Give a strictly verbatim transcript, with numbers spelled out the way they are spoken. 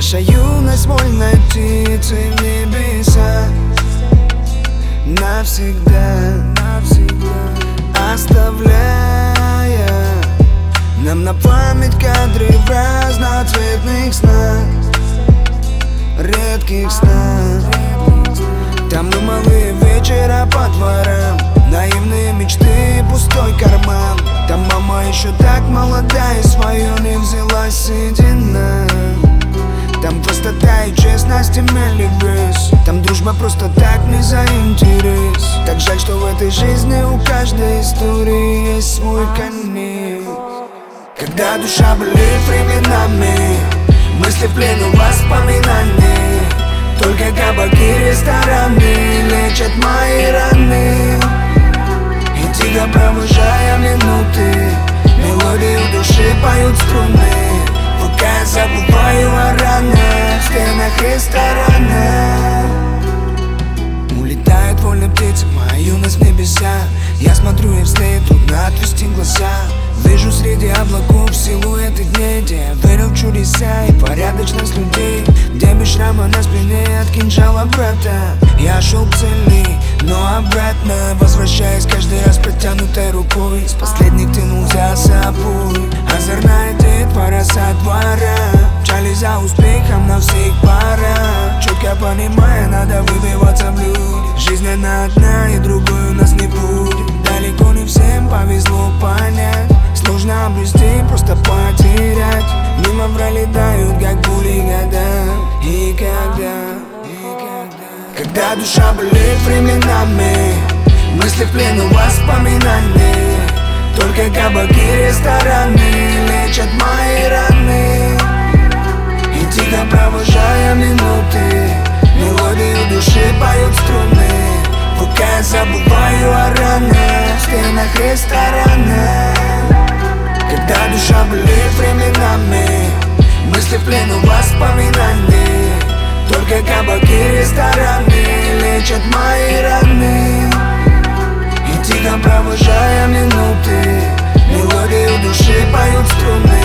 Наша юность вольной птицей в небеса навсегда, навсегда оставляя нам на память кадры в разноцветных снах, редких снах. Там думалые вечера по дворам, наивные мечты и пустой карман. Там мама еще так молода и свое не взяла седина. Там простота и честность имели вес. Там дружба просто так не за интерес. Так жаль, что в этой жизни у каждой истории есть свой конец. Когда душа болит временами, мысли в плену воспоминаний. Только кабаки, рестораны лечат мои раны. И тихо провожая минуты, мелодию души поют струны. Пока я забываю о ранах в стенах ресторана. Улетает вольно птица, моя юность в небеса. Я смотрю и вслед, трудно отвести глаза. Вижу среди облаков силуэты дней, где я верил в чудеса и порядочность людей, где без шрама на спине от кинжала брата. Я шел к цели, но обратно возвращаясь каждый раз протянутой рукой. С последних тянул за собой озорная детвора со двора. Мчались за успехом на всех парах, четко понимая, надо выбиваться в люди. Жизнь она одна и другой у нас не будет. Далеко не всем повезло понять, сложно обрести, просто потерять. Мимо пролетают, как пули года. И когда, и когда Когда душа болит временами, мысли в плену воспоминаний. Только кабаки, рестораны лечат мои раны. И тихо провожая минуты, мелодию души поют струны. Пока я забываю о ранах в стенах ресторана. Когда душа болит временами, мысли в плену воспоминаний. Только кабаки, рестораны лечат мои раны. И тихо провожая минуты, мелодию души поют струны.